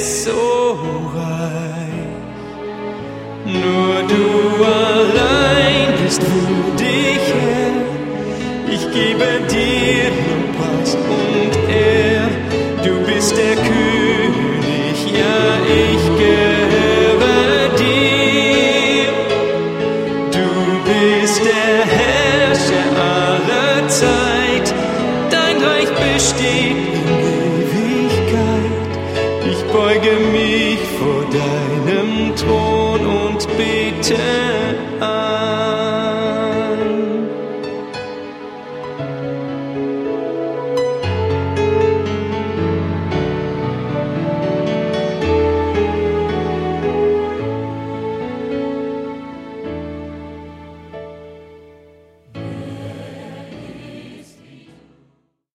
ist so reich. Nur du allein bist würdig, Herr. Ich gebe dir Lobpreis und Ehr. Du bist der König, ja, ich gehöre dir. Du bist der Herrscher aller Zeit. Dein Reich besteht in Ewigkeit. Ich beuge mich vor deinem Thron und bete